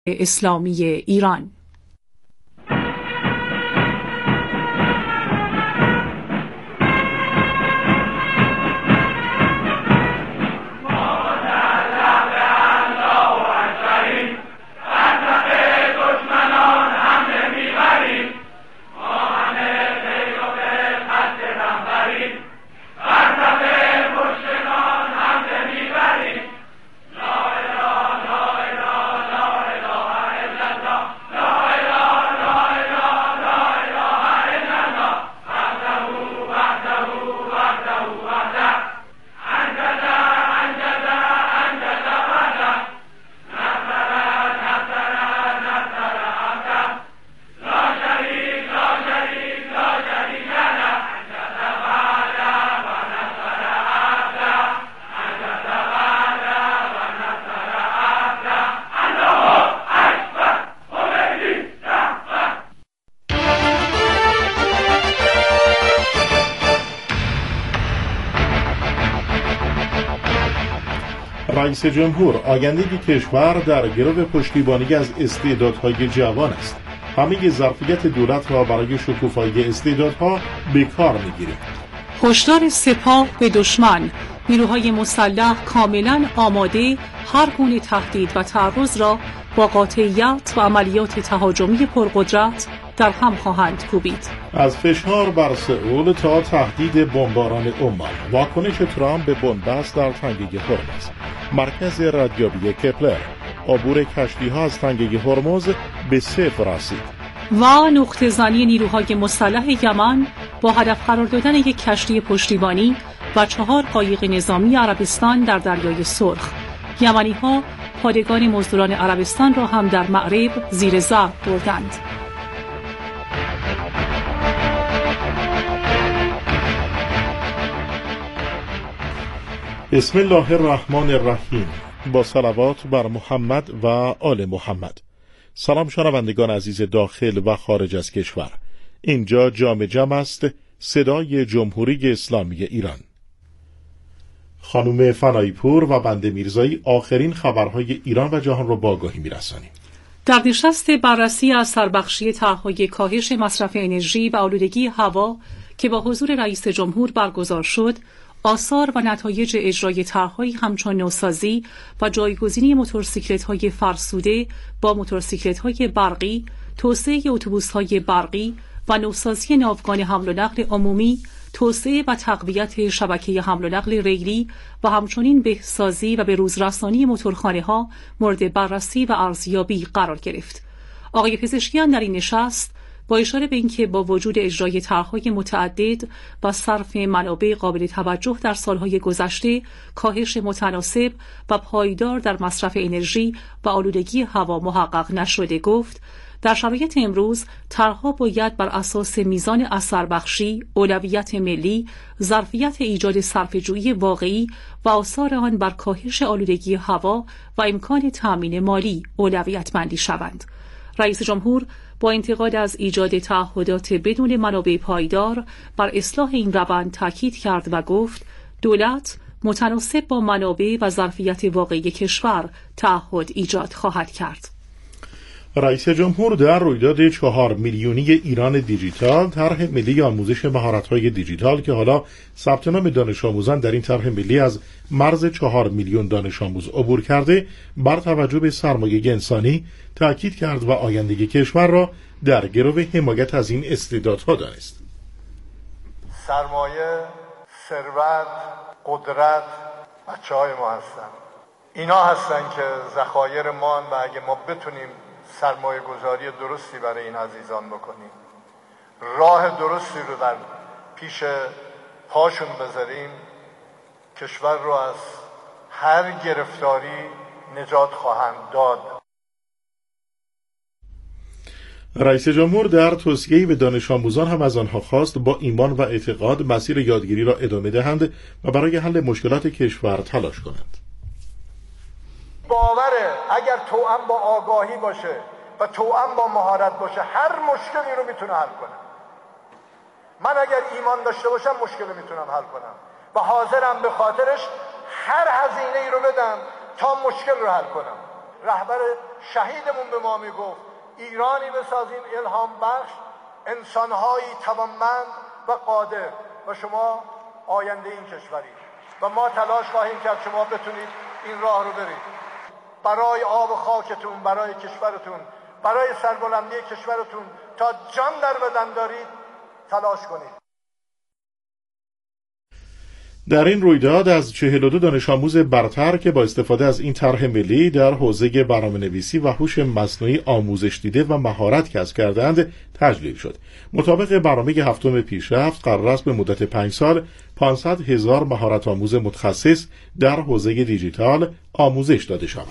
اسلامی ایران. رئیس جمهور: آینده کشور در گرو پشتیبانی از استعدادهای جوان است. همه ظرفیت دولت را برای شکوفایی استعدادها به کار می‌گیریم. هشدار سپاه به دشمن: نیروهای مسلح کاملا آماده هر گونه تهدید و تعرض را با قاطعیت و عملیات تهاجمی پرقدرت در هم خواهند کوبید. از فشار بر سئول تا تهدید بمباران عمان، واکنش ترامپ به بنبست در تنگه هرمز. مرکز ردیابی کپلر: عبور کشتی‌ها از تنگه هرمز به صفر رسید. و نقطه زنی نیروهای مسلح یمن با هدف قرار دادن یک کشتی پشتیبانی و 4 قایق نظامی عربستان در دریای سرخ. یمنی‌ها پادگان مزدوران عربستان را هم در مأرب زیر ضرب بردند. بسم الله الرحمن الرحیم. با صلوات بر محمد و آل محمد. سلام شنوندگان عزیز داخل و خارج از کشور. اینجا جام جم است، صدای جمهوری اسلامی ایران. خانم فنایی پور و بنده میرزایی آخرین خبرهای ایران و جهان را با آگاهی میرسانیم. در نشست بررسی اثربخشی طرح‌های کاهش مصرف انرژی و آلودگی هوا که با حضور رئیس جمهور برگزار شد، آثار و نتایج اجرای طرح‌هایی همچون نوسازی و جایگزینی موتورسیکلت‌های فرسوده با موتورسیکلت‌های برقی، توسعه اتوبوس‌های برقی و نوسازی ناوگان حمل و نقل عمومی، توسعه و تقویت شبکه حمل و نقل ریلی و همچنین بهسازی و به روزرسانی موتورخانه‌ها مورد بررسی و ارزیابی قرار گرفت. آقای پزشکیان در این نشست با اشاره به اینکه با وجود اجرای طرح‌های متعدد و صرف منابع قابل توجه در سالهای گذشته، کاهش متناسب و پایدار در مصرف انرژی و آلودگی هوا محقق نشده گفت در شرایط امروز طرح‌ها باید بر اساس میزان اثربخشی، اولویت ملی، ظرفیت ایجاد صرفه‌جویی واقعی و آثار آن بر کاهش آلودگی هوا و امکان تأمین مالی اولویت بندی شوند. رئیس جمهور با انتقاد از ایجاد تعهدات بدون منابع پایدار بر اصلاح این روند تاکید کرد و گفت دولت متناسب با منابع و ظرفیت واقعی کشور تعهد ایجاد خواهد کرد. رئیس جمهور در رویداد 4 میلیونی ایران دیجیتال طرح ملی آموزش مهارت‌های دیجیتال که حالا ثبت نام دانش آموزان در این طرح ملی از مرز 4 میلیون دانش آموز عبور کرده، بر توجه به سرمایه انسانی تأکید کرد و آینده کشور را در گرو حمایت از این استعدادها دانست. سرمایه، ثروت، قدرت بچه‌های ما هستن. اینا هستن که ذخایر ما و اگه ما بتونیم سرمایه گذاری درستی برای این عزیزان بکنیم، راه درستی رو در پیش پاشون بذاریم، کشور رو از هر گرفتاری نجات خواهند داد. رئیس جمهور در توصیه‌ای به دانش آموزان هم از آنها خواست با ایمان و اعتقاد مسیر یادگیری را ادامه دهند و برای حل مشکلات کشور تلاش کنند. باوره اگر توأم با آگاهی باشه و توأم با مهارت باشه هر مشکلی رو میتونه حل کنه. من اگر ایمان داشته باشم مشکل رو میتونم حل کنم و حاضرم به خاطرش هر هزینه‌ای رو بدم تا مشکل رو حل کنم. رهبر شهیدمون به ما میگفت ایرانی بسازیم الهام بخش، انسانهایی توانمند و قادر و شما آینده این کشوری و ما تلاش خواهیم کرد شما بتونید این راه رو برید برای آب و خاکتون، برای کشورتون، برای سربلندی کشورتون تا جان در بدن دارید تلاش کنید. در این رویداد از 42 دانش آموز برتر که با استفاده از این طرح ملی در حوزه برنامه‌نویسی و هوش مصنوعی آموزش دیده و مهارت کسب کردند تجلیل شد. مطابق برنامه هفتم پیشرفت قرار است به مدت 5 سال 500,000 مهارت آموز متخصص در حوزه دیجیتال آموزش داده شود.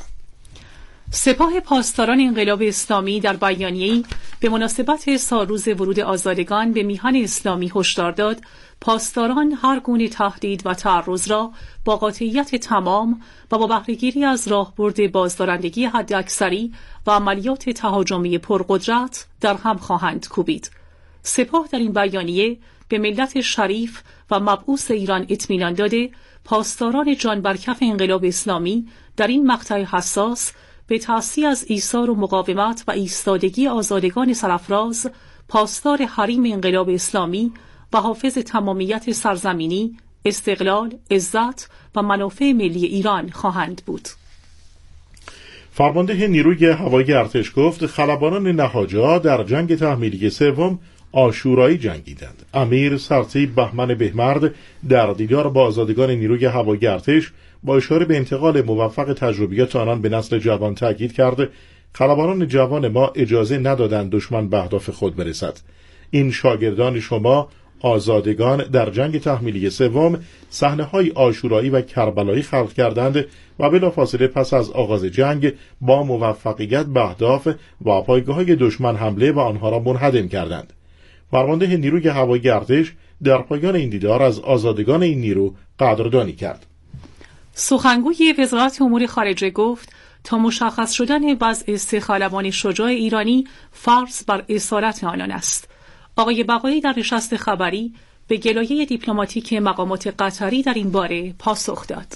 سپاه پاسداران انقلاب اسلامی در بیانیه‌ای به مناسبت سالروز ورود آزادگان به میهن اسلامی هشدار داد پاسداران هر گونه تهدید و تعرض را با قاطعیت تمام و با بهره‌گیری از راهبرد بازدارندگی حداکثری و عملیات تهاجمی پرقدرت در هم خواهند کوبید. سپاه در این بیانیه به ملت شریف و مبعوث ایران اطمینان داده پاسداران جان بر کف انقلاب اسلامی در این مقطع حساس به تأسی از ایثار و مقاومت و ایستادگی آزادگان سرافراز پاسدار حریم انقلاب اسلامی و حافظ تمامیت سرزمینی، استقلال، عزت و منافع ملی ایران خواهند بود. فرمانده نیروی هوایی ارتش گفت خلبانان نهاجا در جنگ تحمیلی سوم آشورایی جنگیدند. امیر سرتیپ بهمن بهمرد در دیدار با آزادگان نیروی هوایی ارتش با اشاره به انتقال موفق تجربیات آنان به نسل جوان تاکید کرد خلبانان جوان ما اجازه ندادند دشمن به اهداف خود برسد. این شاگردان شما آزادگان در جنگ تحمیلی سوم صحنه‌های عاشورایی و کربلایی خلق کردند و بلافاصله پس از آغاز جنگ با موفقیت به اهداف و پایگاه‌های دشمن حمله و آنها را منهدم کردند. فرمانده نیروی هوایی ارتش در پایان این دیدار از آزادگان این نیرو قدردانی کرد. سخنگوی وزارت امور خارجه گفت تا مشخص شدن وضع 3 خلبان شجاع ایرانی فرض بر اصالت آنان است. آقای بقایی در نشست خبری به گلایه دیپلماتیک مقامات قطری در این باره پاسخ داد.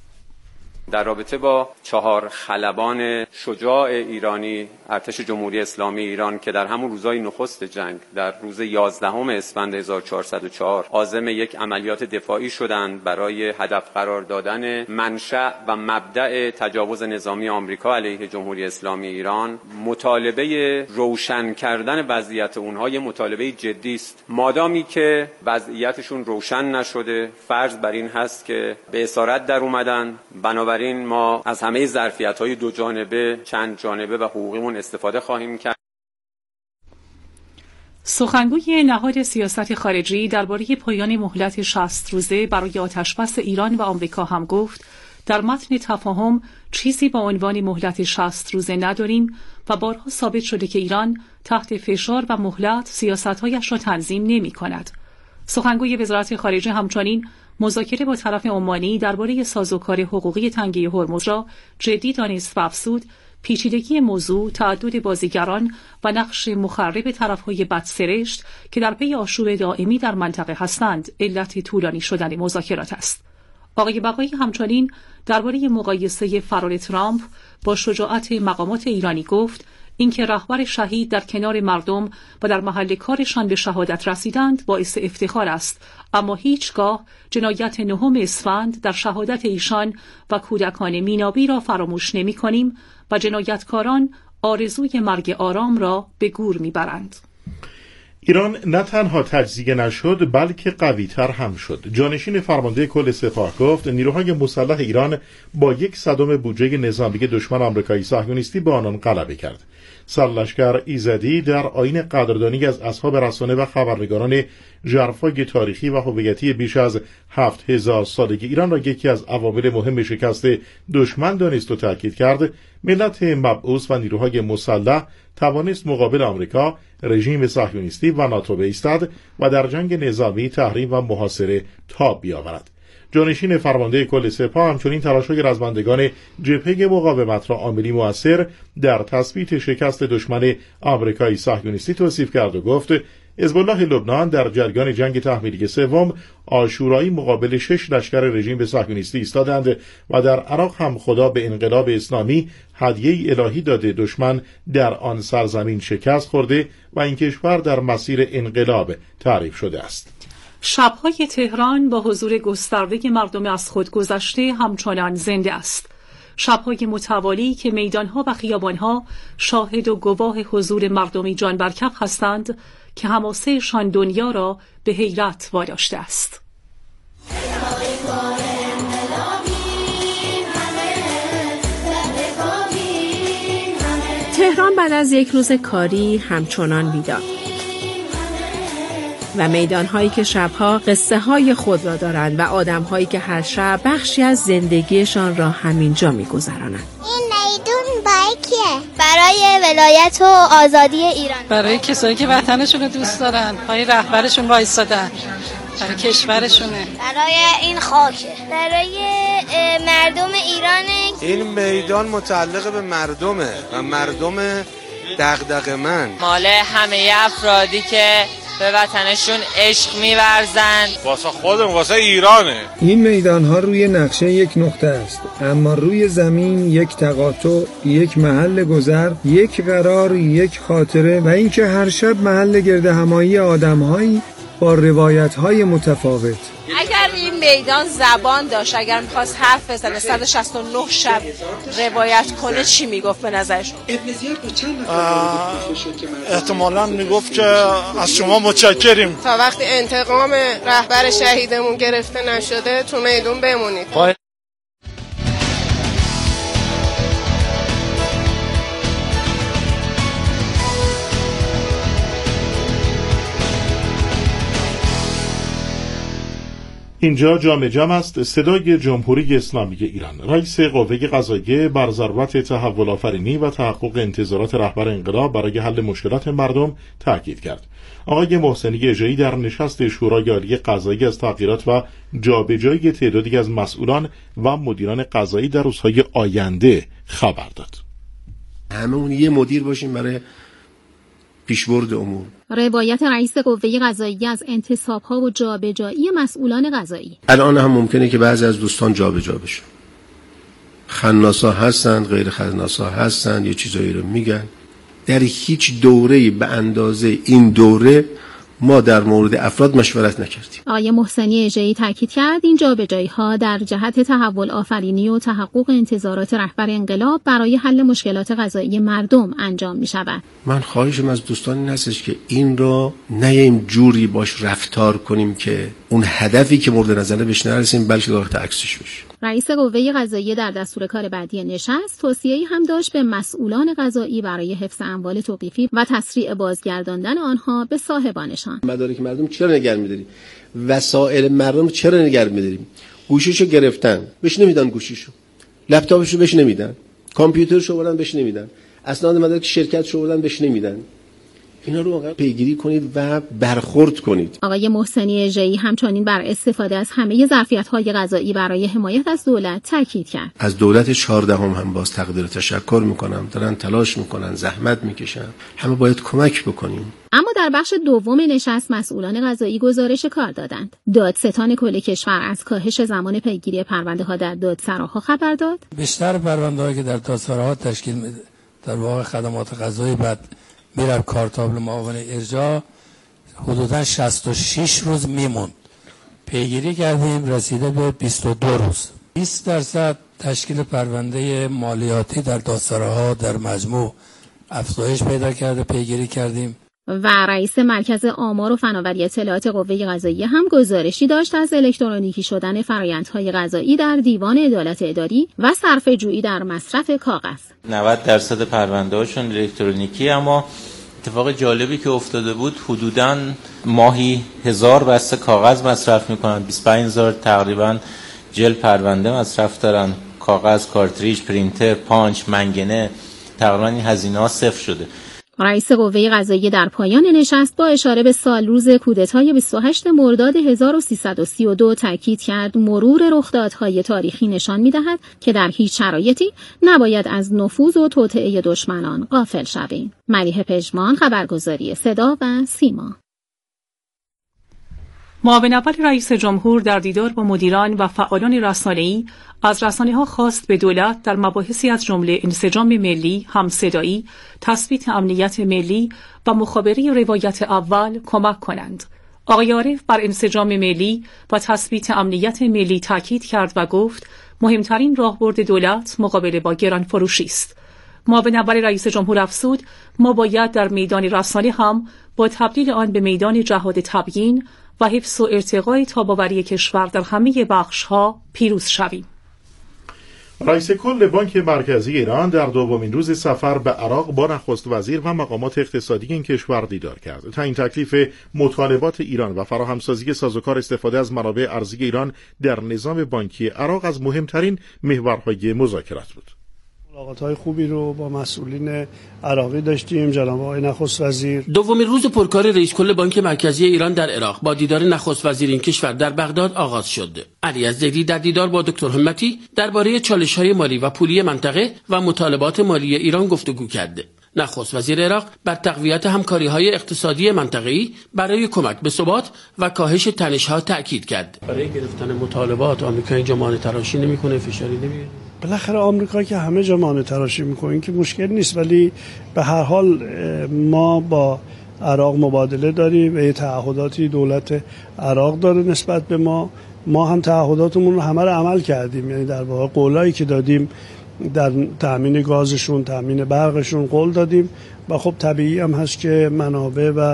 در رابطه با 4 خلبان شجاع ایرانی ارتش جمهوری اسلامی ایران که در همون روزهای نخست جنگ در روز 11 اسفند 1404 عازم یک عملیات دفاعی شدند برای هدف قرار دادن منشأ و مبدأ تجاوز نظامی آمریکا علیه جمهوری اسلامی ایران، مطالبه روشن کردن وضعیت اونها یه مطالبه جدی است. مادامی که وضعیتشون روشن نشده فرض بر این هست که به اسارت در اومدن، بنابراین ما از همه ظرفیت‌های دو جانبه، چند جانبه و حقوقیمون استفاده خواهیم کرد. سخنگوی نهاد سیاست خارجی درباره پایان مهلت 60 روزه برای آتشبس ایران و آمریکا هم گفت در متن تفاهم چیزی با عنوان مهلت 60 روزه نداریم و بارها ثابت شده که ایران تحت فشار و مهلت سیاست‌هایش را تنظیم نمی‌کند. سخنگوی وزارت خارجه همچنین مذاکره با طرف عمانی درباره سازوکار حقوقی تنگه هرمز را جدی دانست و افزود پیچیدگی موضوع، تعدد بازیگران و نقش مخرب طرف‌های بدسرشت که در پی آشوب دائمی در منطقه هستند علت طولانی شدن مذاکرات است. آقای بقایی همچنین درباره مقایسه فرار ترامپ با شجاعت مقامات ایرانی گفت اینکه رهبر شهید در کنار مردم و در محل کارشان به شهادت رسیدند باعث افتخار است، اما هیچگاه جنایت 9 اسفند در شهادت ایشان و کودکان مینابی را فراموش نمی کنیم و جنایتکاران آرزوی مرگ آرام را به گور میبرند. ایران نه تنها تجزیه نشد بلکه قوی‌تر هم شد. جانشین فرمانده کل سپاه گفت نیروهای مسلح ایران با 1/100 بودجه نظامی دشمن آمریکایی صهیونیستی به آنان غلبه کرد. سرلشکر ایزدی در آیین قدردانی از اصحاب رسانه و خبرنگاران ژرفای تاریخی و هویتی بیش از 7000 سالگی ایران را یکی از عوامل مهم شکست دشمن دانست و تاکید کرد ملت مبعوث و نیروهای مسلح توانست مقابل آمریکا، رژیم صهیونیستی و ناتو بایستد و در جنگ نظامی تحریم و محاصره تاب بیاورد. جانشین فرمانده کل سپاه همچنین تلاش‌های رزمندگان جبهه مقاومت را عاملی مؤثر در تثبیت شکست دشمن آمریکایی صهیونیستی توصیف کرد و گفت حزب الله لبنان در جریان جنگ تحمیلی سوم عاشورایی مقابل 6 لشکر رژیم صهیونیستی ایستادند و در عراق هم خدا به انقلاب اسلامی هدیه الهی داده دشمن در آن سرزمین شکست خورده و این کشور در مسیر انقلاب تعریف شده است. شب‌های تهران با حضور گسترده مردم از خود گذشته همچنان زنده است. شب‌های متوالی که میدان‌ها و خیابان‌ها شاهد و گواه حضور مردمی جان بر کف هستند که حماسه‌شان دنیا را به حیرت واداشته است. تهران بعد از یک روز کاری همچنان بیدار و میدان‌هایی که شب‌ها قصه‌های خود را دارند و آدم‌هایی که هر شب بخشی از زندگیشان را همینجا می‌گذرانند. این میدون برای کیه؟ برای ولایت و آزادی ایران. برای کسایی که وطنشون رو دوست دارن، پای رهبرشون وایسادن. برای کشورشونه. برای این خاکه. برای مردم ایرانه. این میدان متعلق به مردمه و مردم دغدغه‌مند. مال همه افرادی که به وطنشون عشق می‌ورزند. واسه خودمون، واسه ایرانه. این میدان‌ها روی نقشه یک نقطه است، اما روی زمین یک تقاطع، یک محل گذر، یک قرار، یک خاطره و اینکه هر شب محل گردهمایی آدم‌هایی با روایت‌های متفاوت. اگر این میدان زبان داشت، اگر می‌خواست حرف بزنه 169 شب روایت کنه چی میگفت به نظرش؟ احتمالاً میگفت که از شما متشکریم. تا وقتی انتقام رهبر شهیدمون گرفته نشده تو میدون بمونید. اینجا جام جم است. صدای جمهوری اسلامی ایران. رئیس قوه قضاییه بر ضرورت تحول آفرینی و تحقق انتظارات رهبر انقلاب برای حل مشکلات مردم تاکید کرد. آقای محسنی اژه‌ای در نشست شورای عالی قضایی از تغییرات و جابجایی تعدادی از مسئولان و مدیران قضایی در روزهای آینده خبر داد. هممون یه مدیر باشیم برای پیشبرد امور. روایت رئیس قوه قضاییه از انتصاب‌ها و جابجایی مسئولان قضایی. الان هم ممکنه که بعضی از دوستان جابجا بشن. خناسا هستند، غیر خناسا هستند، یه چیزایی رو میگن. در هیچ دوره‌ای به اندازه این دوره ما در مورد افراد مشورت نکردیم. آقای محسنی اژه‌ای تاکید کرد این جابجایی‌ها در جهت تحول آفرینی و تحقق انتظارات رهبر انقلاب برای حل مشکلات قضایی مردم انجام می‌شود. من خواهشم از دوستان این هستش که این را نه جوری باش رفتار کنیم که اون هدفی که مورد نظر بهش نرسیم، بلکه وقت عکسش بشه. رئیس قوه قضاییه در دستور کار بعدی نشست توصیه‌ای هم داشت به مسئولان قضایی برای حفظ اموال توقیفی و تسریع بازگرداندن آنها به صاحبانشان. مدارک مردم چرا نگه می‌داریم؟ وسایل مردم چرا نگه می‌داریم؟ گوشیشو گرفتن، بهش نمیدن گوشیشو. لپتاپشو بهش نمیدن. کامپیوترشو بردن بهش نمیدن. اسناد مدارک شرکتشو بردن بهش نمیدن. اینا رو واقعا پیگیری کنید و برخورد کنید. آقای محسنی اژه‌ای همچنین بر استفاده از همه ظرفیت‌های قضایی برای حمایت از دولت تاکید کرد. از دولت 14 هم باز تقدیر تشکر میکنم. دارن تلاش میکنن، زحمت میکشن. همه باید کمک بکنیم. اما در بخش دوم نشست مسئولان قضایی گزارش کار دادند. دادستان کل کشور از کاهش زمان پیگیری پرونده‌ها در دادسراها خبر داد. بیشتر پرونده‌هایی که در دادسراها تشکیل میده در واقع خدمات قضایی بعد میرم کارتابل معاون ارجاع حدوداً 66 روز میموند. پیگیری کردیم رسیده به 22 روز. 20% تشکیل پرونده مالیاتی در دادسراها در مجموع افزایش پیدا کرده، پیگیری کردیم. و رئیس مرکز آمار و فناوری اطلاعات قوه قضاییه هم گزارشی داشت از الکترونیکی شدن فرآیندهای قضایی در دیوان عدالت اداری و صرفه‌جویی در مصرف کاغذ. 90% پرونده‌هاشون الکترونیکی، اما اتفاق جالبی که افتاده بود حدوداً ماهی 1000 بسته کاغذ مصرف میکنن، 25000 تقریباً جل پرونده مصرف دارن، کاغذ، کارتریج، پرینتر، پانچ، منگنه، تقریباً این هزینه‌ها صفر شده. رئیس قوه قضاییه در پایان نشست با اشاره به سالروز کودتای 28 مرداد 1332 تاکید کرد مرور رخدادهای تاریخی نشان می‌دهد که در هیچ شرایطی نباید از نفوذ و توطئه دشمنان غافل شویم. ملیحه پژمان، خبرگزاری صدا و سیما. معاون اول رئیس جمهور در دیدار با مدیران و فعالان رسانه‌ای از رسانه‌ها خواست به دولت در مباحثی از جمله انسجام ملی، همصدایی، تثبیت امنیت ملی و مخابره روایت اول کمک کنند. آقای عارف بر انسجام ملی و تثبیت امنیت ملی تاکید کرد و گفت مهمترین راهبرد دولت مقابله با گرانفروشی است. معاون اول رئیس جمهور افزود ما باید در میدان رسانه هم با تبدیل آن به میدان جهاد تبیین و حفظ و ارتقای تاب‌آوری کشور در همه بخش‌ها پیروز شویم. رئیس کل بانک مرکزی ایران در دومین روز سفر به عراق با نخست وزیر و مقامات اقتصادی این کشور دیدار کرد. تعیین تکلیف مطالبات ایران و فراهمسازی سازوکار استفاده از منابع ارزی ایران در نظام بانکی عراق از مهمترین محورهای مذاکرات بود. ملاقات‌های خوبی رو با مسئولین عراقی داشتیم. جناب آقای نخست وزیر دومین روز پرکار رئیس کل بانک مرکزی ایران در عراق با دیدار نخست وزیر این کشور در بغداد آغاز شد. علی الزیدی در دیدار با دکتر همتی درباره چالش‌های مالی و پولی منطقه و مطالبات مالی ایران گفتگو کرد. نخست وزیر عراق بر تقویت همکاری‌های اقتصادی منطقه‌ای برای کمک به ثبات و کاهش تنش‌ها تأکید کرد. برای گرفتن مطالبات آمریکا اینجا مانع تراشی نمی‌کنه، فشاری نمیاره. بالاخره آمریکا که همه جا مانع تراشی می‌کنه این که مشکل نیست، ولی به هر حال ما با عراق مبادله داریم و یه تعهداتی دولت عراق داره نسبت به ما هم تعهداتمون رو همه رو عمل کردیم. یعنی در واقع قولایی که دادیم در تأمین گازشون، تأمین برقشون قول دادیم و خب طبیعی هم هست که منابع و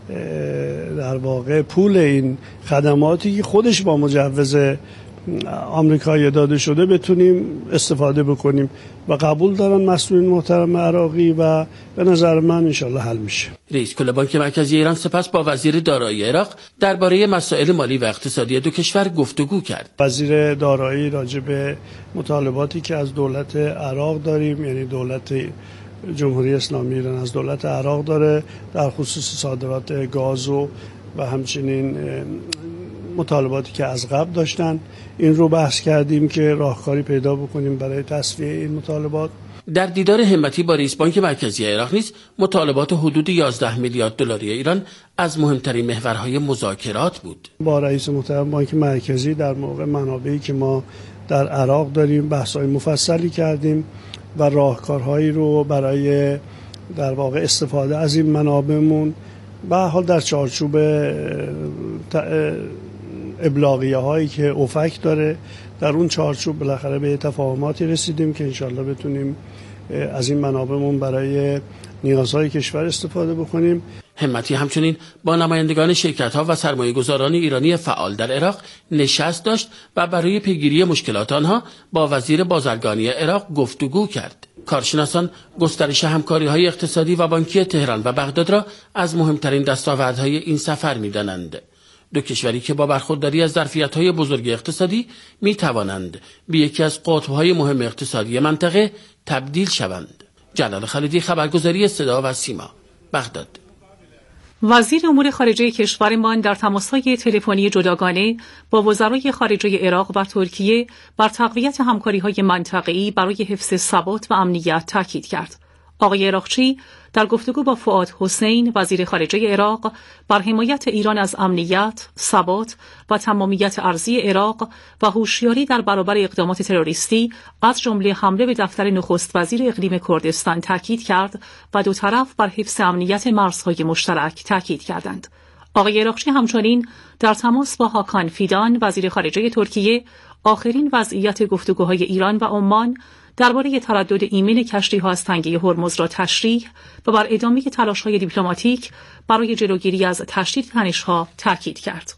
در واقع پول این خدماتی که خودش با مجوز آمریکایی داده شده بتونیم استفاده بکنیم و قبول دارن مسئولین محترم عراقی و به نظر من انشالله حل میشه. رئیس کل بانک مرکزی ایران سپس با وزیر دارایی عراق درباره مسائل مالی و اقتصادی دو کشور گفتگو کرد. وزیر دارایی راجع به مطالباتی که از دولت عراق داریم، یعنی دولت جمهوری اسلامی ایران از دولت عراق داره در خصوص صادرات گاز و همچنین مطالباتی که از قبل داشتن، این رو بحث کردیم که راهکاری پیدا بکنیم برای تسویه این مطالبات. در دیدار همتی با رئیس بانک مرکزی عراق نیز مطالبات حدود 11 میلیارد دلاری ایران از مهمترین محورهای مذاکرات بود. با رئیس محترم بانک مرکزی در موقع منابعی که ما در عراق داریم بحث‌های مفصلی کردیم و راهکارهایی رو برای در واقع استفاده از این منابعمون به هر حال در چارچوب ابلاغیه هایی که اوفک داره در اون چارچوب بالاخره به تفاهماتی رسیدیم که انشالله بتونیم از این منابعمون برای نیازهای کشور استفاده بکنیم. همتی همچنین با نمایندگان شرکت‌ها و سرمایه‌گذاران ایرانی فعال در عراق نشست داشت و برای پیگیری مشکلات آنها با وزیر بازرگانی عراق گفتگو کرد. کارشناسان گسترش همکاری‌های اقتصادی و بانکی تهران و بغداد را از مهمترین دستاوردهای این سفر می‌دانند. دو کشوری که با برخورداری از ظرفیت‌های بزرگ اقتصادی می‌توانند به یکی از قطب‌های مهم اقتصادی منطقه تبدیل شوند. جلال خالدی، خبرگزاری صدا و سیما، بغداد. وزیر امور خارجه کشورمان در تماس‌های تلفنی جداگانه با وزرای خارجه عراق و ترکیه بر تقویت همکاری‌های منطقه‌ای برای حفظ ثبات و امنیت تاکید کرد. آقای عراقچی در گفتگو با فؤاد حسین وزیر خارجه عراق بر حمایت ایران از امنیت، ثبات و تمامیت ارضی عراق و هوشیاری در برابر اقدامات تروریستی از جمله حمله به دفتر نخست وزیر اقلیم کردستان تاکید کرد و دو طرف بر حفظ امنیت مرزهای مشترک تاکید کردند. آقای عراقچی همچنین در تماس با هاکان فیدان وزیر خارجه ترکیه آخرین وضعیت گفتگوهای ایران و عمان درباره تردد ایمن کشتی‌ها از تنگه هرمز را تشریح و بر ادامه تلاش‌های دیپلماتیک برای جلوگیری از تشدید تنش‌ها تاکید کرد.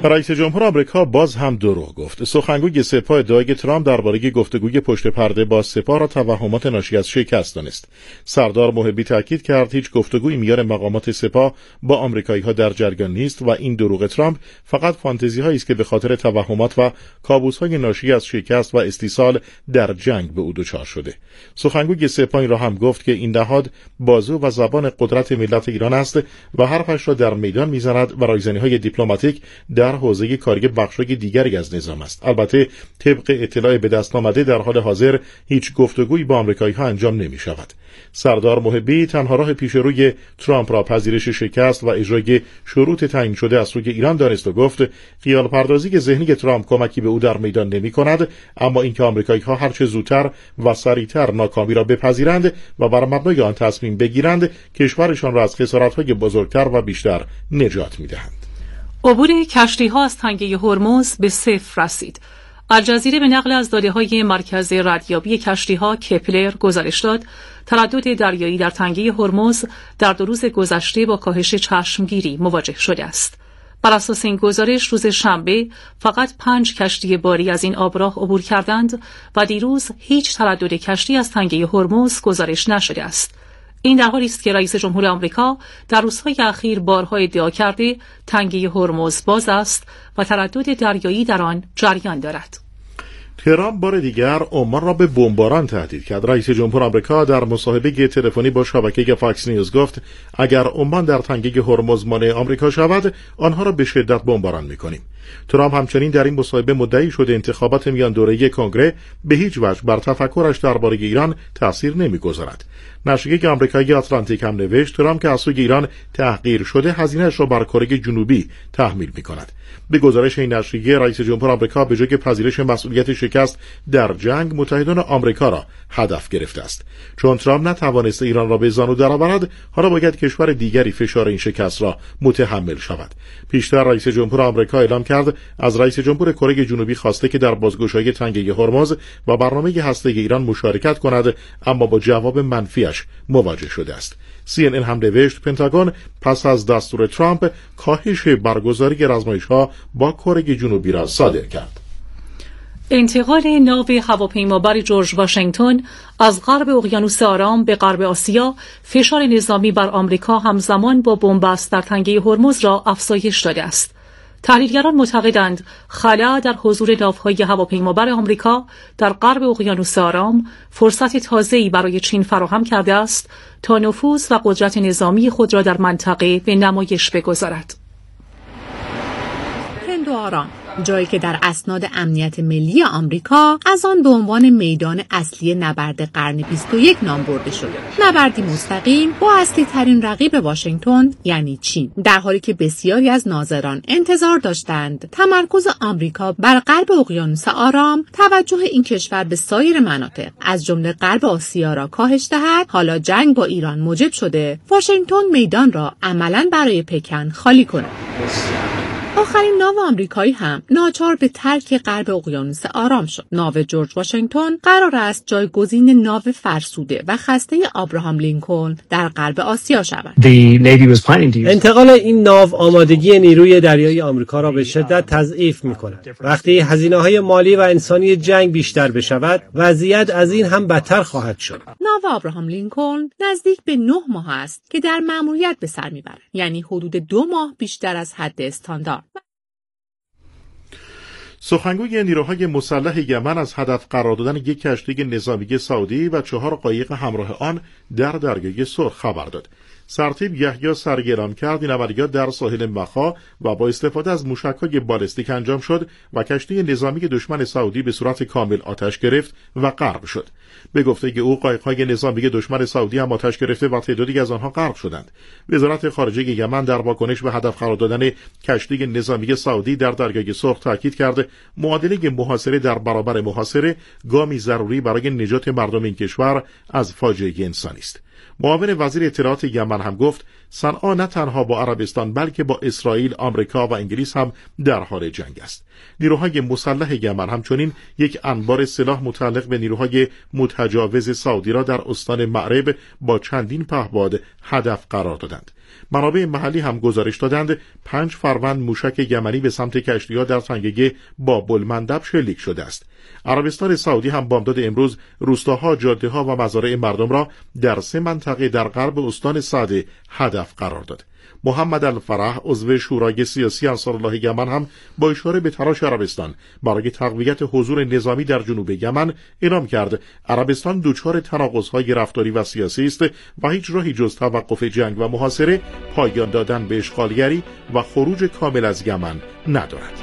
رئیس جمهور آمریکا باز هم دروغ گفت. سخنگوی سپاه ادعای ترامپ درباره گفتگوی پشت پرده با سپاه را توهمات ناشی از شکست دانست. سردار محبی تاکید کرد هیچ گفتگویی میان مقامات سپاه با آمریکایی‌ها در جریان نیست و این دروغ ترامپ فقط فانتزی‌هایی است که به خاطر توهمات و کابوس‌های ناشی از شکست و استیصال در جنگ به او دچار شده. سخنگوی سپاه این را هم گفت که این نهاد بازو و زبان قدرت ملت ایران است و حرفش را در میدان میزند و رایزنی‌های دیپلماتیک در حوزه کاری بخش‌های دیگری از نظام است. البته طبق اطلاع به دست آمده در حال حاضر هیچ گفتگویی با آمریکایی‌ها انجام نمی‌شود. سردار محبی تنها راه پیشروی ترامپ را پذیرش شکست و اجرای شروط تعیین شده از سوی ایران دانست و گفت خیال پردازی ذهنی ترامپ کمکی به او در میدان نمی‌کند، اما اینکه آمریکایی‌ها هر چه زودتر و سریعتر ناکامی را بپذیرند و بر مبنای آن تصمیم بگیرند کشورشان را از خسارت‌های بزرگتر و بیشتر نجات می‌دهند. عبور کشتی‌ها از تنگه هرمز به صفر رسید. الجزیره به نقل از داده‌های مرکز ردیابی کشتی‌ها کپلر گزارش داد تردد دریایی در تنگه هرمز در 2 روز گذشته با کاهش چشمگیری مواجه شده است. بر اساس این گزارش روز شنبه فقط 5 کشتی باری از این آبراه عبور کردند و دیروز هیچ تردد کشتی از تنگه هرمز گزارش نشده است. این در حالی است که رئیس جمهور آمریکا در روزهای اخیر بارها ادعا کرده تنگه هرمز باز است و تردد دریایی در آن جریان دارد. ترامپ بار دیگر عمان را به بمباران تهدید کرد. رئیس جمهور آمریکا در مصاحبه تلفنی با شبکه فاکس نیوز گفت اگر عمان در تنگه هرمز مانع آمریکا شود آنها را به شدت بمباران می‌کنیم. ترامپ همچنین در این مصاحبه مدعی شده انتخابات میان دوره‌ای کنگره به هیچ وجه بر تفکرش درباره ایران تأثیر نمی‌گذارد. نشریه آمریکایی اتلانتیک هم نوشت ترامپ که از سوی ایران تحقیر شده هزینه‌اش را بر کره جنوبی تحمیل می‌کند. به گزارش این نشریه رئیس جمهور آمریکا به جای پذیرش مسئولیت شکست در جنگ متحدان آمریکا را هدف گرفته است. چون ترامپ نتوانسته ایران را به زانو درآورد، حالا باید کشور دیگری فشار این شکست را متحمل شود. پیشتر رئیس جمهور آمریکا اعلام کرد از رئیس جمهور کره جنوبی خواسته که در بازگشایی تنگه هرمز و برنامه هسته‌ای ایران مشارکت کند، اما با جواب منفیش مواجه شده است. CNN هم نوشت پنتاگون پس از دستور ترامپ کاهش برگزاری آزمایش‌ها با کره جنوبی را صادر کرد. انتقال ناو هواپیمابر جورج واشنگتن از غرب اقیانوس آرام به غرب آسیا فشار نظامی بر آمریکا همزمان با بنبست در تنگه هرمز را افزایش داده است. تحلیلگران معتقدند خلا در حضور ناوهای هواپیمابر آمریکا در غرب اقیانوس آرام فرصت تازه‌ای برای چین فراهم کرده است تا نفوذ و قدرت نظامی خود را در منطقه به نمایش بگذارد. هند و آرام، جایی که در اسناد امنیت ملی آمریکا از آن به عنوان میدان اصلی نبرد قرن 21 نام برده شده. نبردی مستقیم با اصلی ترین رقیب واشنگتن یعنی چین، در حالی که بسیاری از ناظران انتظار داشتند تمرکز آمریکا بر غرب اقیانوس آرام توجه این کشور به سایر مناطق از جمله غرب آسیا را کاهش دهد. حالا جنگ با ایران موجب شده واشنگتن میدان را عملاً برای پکن خالی کند. آخرین ناو آمریکایی هم ناچار به ترک غرب اقیانوس آرام شد. ناو جورج واشنگتن قرار است جایگزین ناو فرسوده و خسته ابراهام لینکلن در غرب آسیا شود. انتقال این ناو آمادگی نیروی دریایی آمریکا را به شدت تضعیف می‌کند. وقتی هزینه‌های مالی و انسانی جنگ بیشتر بشود، وضعیت از این هم بدتر خواهد شد. ناو ابراهام لینکلن نزدیک به 9 ماه است که در مأموریت به سر می‌برد، یعنی حدود 2 ماه بیشتر از حد استاندارد. سخنگوی نیروهای مسلح یمن از هدف قرار دادن یک کشتی نظامی سعودی و 4 قایق همراه آن در دریای سرخ خبر داد. سرتیپ یحیی سرگ اعلام کرد این عملیات در ساحل مخا و با استفاده از موشک‌های بالستیک انجام شد و کشتی نظامی دشمن سعودی به صورت کامل آتش گرفت و غرق شد. به گفته او قایق‌های نظامی دشمن سعودی هم آتش گرفته و تعدادی از آنها غرق شدند. وزارت خارجه یمن در واکنش به هدف قرار دادن کشتی نظامی سعودی در دریای سرخ تاکید کرد معادله محاصره در برابر محاصره گامی ضروری برای نجات مردم این کشور از فاجعه انسانی است. معاون وزیر اطلاعات یمن هم گفت صنعا نه تنها با عربستان بلکه با اسرائیل، آمریکا و انگلیس هم در حال جنگ است. نیروهای مسلح یمن همچنین یک انبار سلاح متعلق به نیروهای متجاوز سعودی را در استان معرب با چندین پهپاد هدف قرار دادند. منابع محلی هم گزارش دادند 5 فروند موشک یمنی به سمت کشتی‌ها در تنگه باب المندب شلیک شده است. عربستان سعودی هم بامداد امروز روستاها، جاده‌ها و مزارع مردم را در 3 منطقه در غرب استان سعده هدف قرار داد. محمد الفرح عضو شورای سیاسی انصارالله یمن هم با اشاره به تلاش عربستان برای تقویت حضور نظامی در جنوب یمن اعلام کرد عربستان دچار تناقض‌های رفتاری و سیاسی است و هیچ راهی جز توقف جنگ و محاصره، پایان دادن به اشغالگری و خروج کامل از یمن ندارد.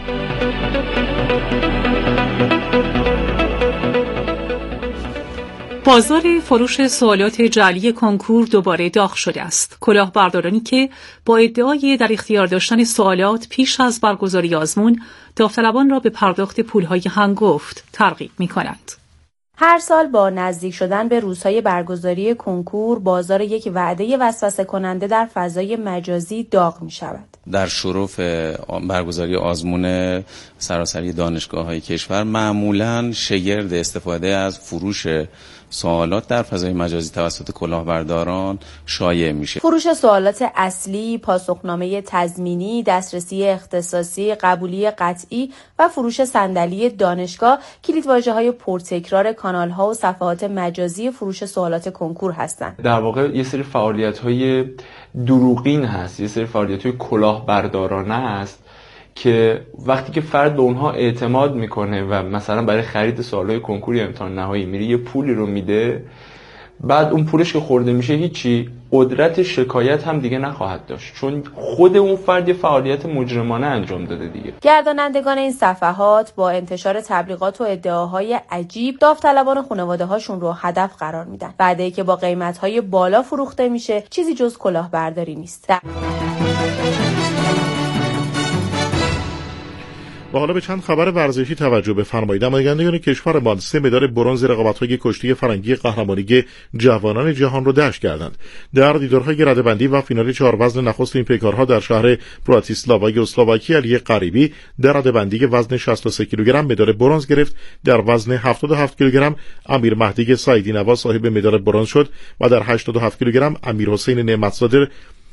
بازار فروش سوالات جعلی کنکور دوباره داغ شده است. کلاهبردارانی که با ادعای در اختیار داشتن سوالات پیش از برگزاری آزمون داوطلبان را به پرداخت پولهای هنگفت ترغیب می‌کنند. هر سال با نزدیک شدن به روزهای برگزاری کنکور، بازار یک وعده وسوسه کننده در فضای مجازی داغ می شود. در شرف برگزاری آزمون سراسری دانشگاه‌های کشور معمولاً شگرد استفاده از فروش سوالات در فضای مجازی توسط کلاهبرداران شایع میشه. فروش سوالات اصلی، پاسخنامه تضمینی، دسترسی اختصاصی، قبولی قطعی و فروش صندلی دانشگاه کلیدواژه‌های پرتکرار کانال‌ها و صفحات مجازی فروش سوالات کنکور هستند. در واقع یه سری فعالیت‌های دروغین هست، یه سری فعالیت‌های کلاهبردارانه است که وقتی که فرد به اونها اعتماد میکنه و مثلا برای خرید سوالای کنکوری امتحان نهایی میره یه پولی رو میده، بعد اون پولش که خورده میشه هیچی، قدرت شکایت هم دیگه نخواهد داشت، چون خود اون فرد یه فعالیت مجرمانه انجام داده دیگه. گردانندگان این صفحات با انتشار تبلیغات و ادعاهای عجیب داوطلبان و خانواده‌هاشون رو هدف قرار میدن. وعده‌ای که با قیمت‌های بالا فروخته میشه چیزی جز کلاهبرداری نیست. و حالا به چند خبر ورزشی توجه بفرمایید. نمایندگان کشورمان 3 مدال برنز رقابت‌های کشتی فرنگی قهرمانی جوانان جهان را دشت کردند. در دیدارهای رده‌بندی و فینال 4 وزن نخست این پیکارها در شهر براتیسلاوای اسلواکی علی غریبی در رده‌بندی وزن 63 کیلوگرم مدال برنز گرفت. در وزن 77 کیلوگرم امیر مهدی سعیدی نواز صاحب مدال برنز شد و در 87 کیلوگرم امیر حسین نعمتزاده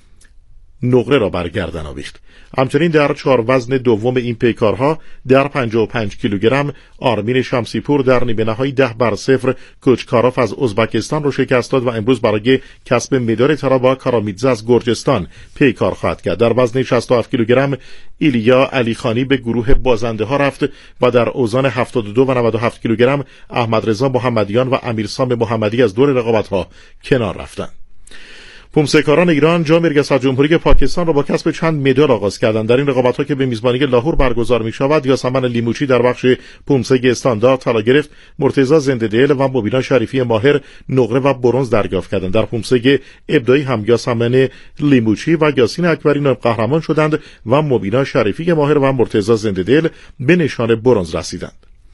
نقره را بر گردن آویخت. همچنین در 4 وزن دوم این پیکارها در 55 کیلوگرم آرمین شمسیپور در نیمه نهایی 10-0 کوچکاروف از ازبکستان را شکست داد و امروز برای کسب مدال طلا با کارامیدزه از گرجستان پیکار خواهد کرد. در وزن 67 کیلوگرم ایلیا علیخانی به گروه بازنده ها رفت و در اوزان 72 و 97 کیلوگرم احمد رضا محمدیان و امیرسام محمدی از دور رقابت ها کنار رفتند. پومسه‌کاران ایران جام ریاست جمهوری پاکستان را با کسب چند مدال آغاز کردند. در این رقابت‌ها که به میزبانی لاهور برگزار می‌شود، یاسمن لیموچی در بخش پومسه استاندارد طلا گرفت، مرتضی زنده‌دل و مبینا شریفی ماهر نقره و برنز دریافت کردند. در پومسه ابتدایی هم یاسمن لیموچی و یاسین اکبری نایب قهرمان شدند و مبینا شریفی ماهر و مرتضی زنده‌دل به نشان برنز رسیدند.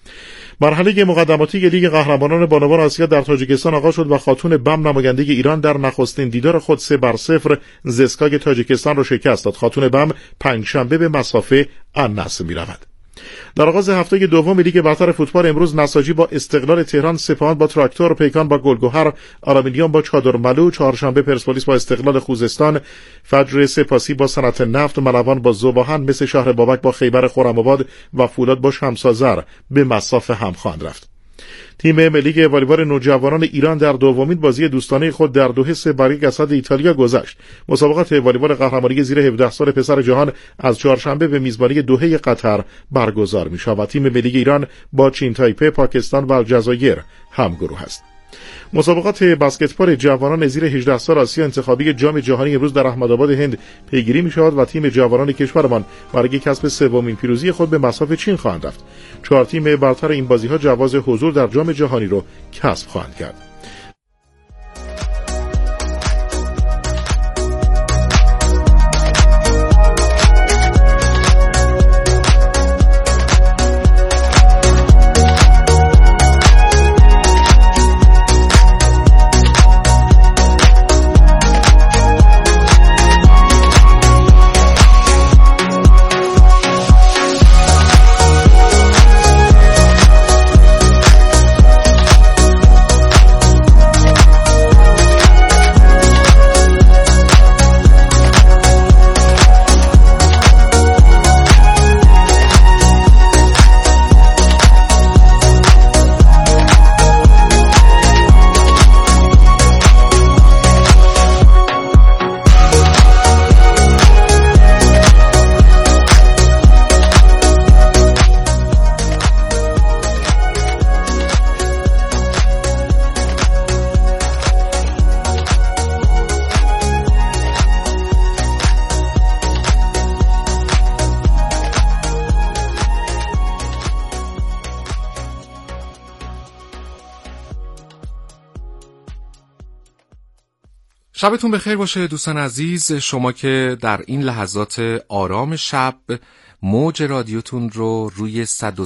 مرحله مقدماتی لیگ قهرمانان بانوان آسیا در تاجیکستان آغاز شد و خاتون بم نماینده ایران در نخستین دیدار خود 3-0 زسکای تاجیکستان را شکست داد. خاتون بم پنجشنبه به مصافه النصر می‌رود. در آغاز هفته دوم لیگ برتر فوتبال امروز نساجی با استقلال تهران، سپاهان با تراکتور، پیکان با گلگهر، آرامیلیان با چادرملو، چهارشنبه پرسپولیس با استقلال خوزستان، فجر سپاسی با صنعت نفت، ملوان با ذوباهن، مثل شهر بابک با خیبر خرم‌آباد و فولاد با شمس‌آذر به مصاف هم خواهند رفت. تیم ملی والیبال نوجوانان ایران در دومین بازی دوستانه خود در دوحه 3-1 از ایتالیا گذشت. مسابقات والیبال قهرمانی زیر 17 سال پسر جهان از چهارشنبه به میزبانی دوحه قطر برگزار می‌شود. تیم ملی ایران با چین تایپه، پاکستان و الجزایر همگروه است. مسابقات بسکتبال جوانان زیر 18 سال آسیا انتخابی جام جهانی امروز در احمدآباد هند پیگیری می‌شود و تیم جوانان کشورمان برای کسب سومین پیروزی خود به مصاف چین خواهند رفت. 4 تیم برتر این بازی‌ها جواز حضور در جام جهانی را کسب خواهند کرد. شبتون بخیر باشه دوستان عزیز، شما که در این لحظات آرام شب موج رادیوتون رو روی